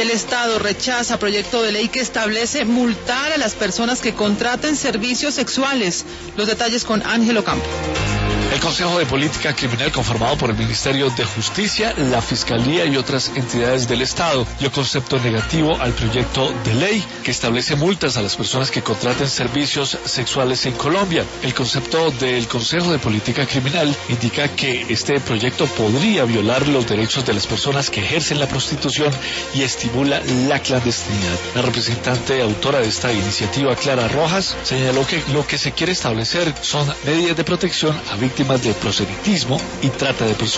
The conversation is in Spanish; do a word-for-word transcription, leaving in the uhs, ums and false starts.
El Estado rechaza proyecto de ley que establece multar a las personas que contraten servicios sexuales. Los detalles con Ángelo Campo. El Consejo de Política Criminal, conformado por el Ministerio de Justicia, la Fiscalía y otras entidades del Estado, dio concepto negativo al proyecto de ley que establece multas a las personas que contraten servicios sexuales en Colombia. El concepto del Consejo de Política Criminal indica que este proyecto podría violar los derechos de las personas que ejercen la prostitución y estimula la clandestinidad. La representante autora de esta iniciativa, Clara Rojas, señaló que lo que se quiere establecer son medidas de protección a víctimas de proselitismo y trata de personas.